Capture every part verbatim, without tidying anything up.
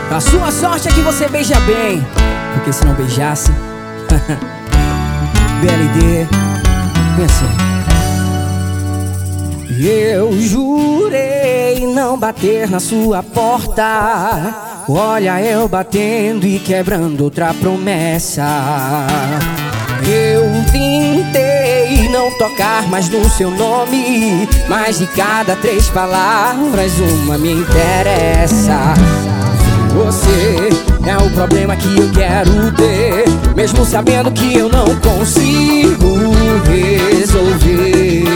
A sua sorte é que você beija bem, porque se não beijasse B L D, pensa. Eu jurei não bater na sua porta. Olha eu batendo e quebrando outra promessa. Eu tentei não tocar mais no seu nome, mas de cada três palavras uma me interessa. Você é o problema que eu quero ter, mesmo sabendo que eu não consigo resolver.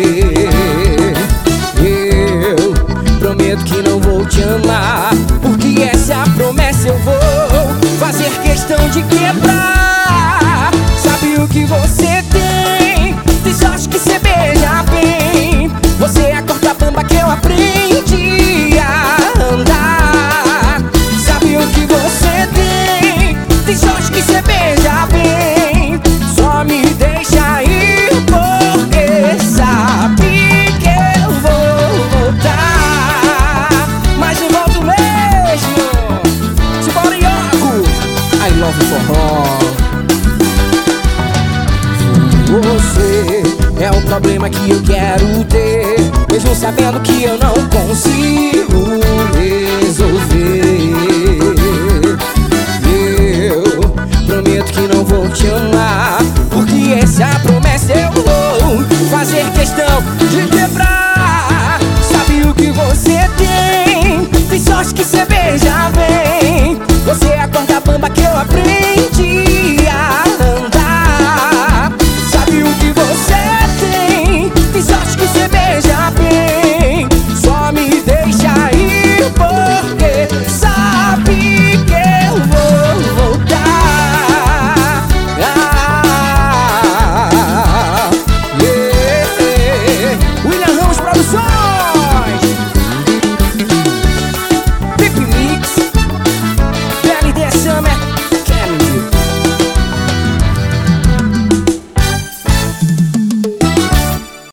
Eu prometo que não vou te amar, porque essa promessa eu vou fazer questão de quebrar. Sabe o que você tem? Tem sorte que você beija bem. Você é a corda bamba que eu aprendi a andar. Sabe o que você tem? Tem sorte que você beija bem. Só me deixa ir porque sabe que eu vou voltar. Mas não volto mesmo. Simbora, Iago! I love forró. Você é o problema que eu quero ter, mesmo sabendo que eu não consigo resolver.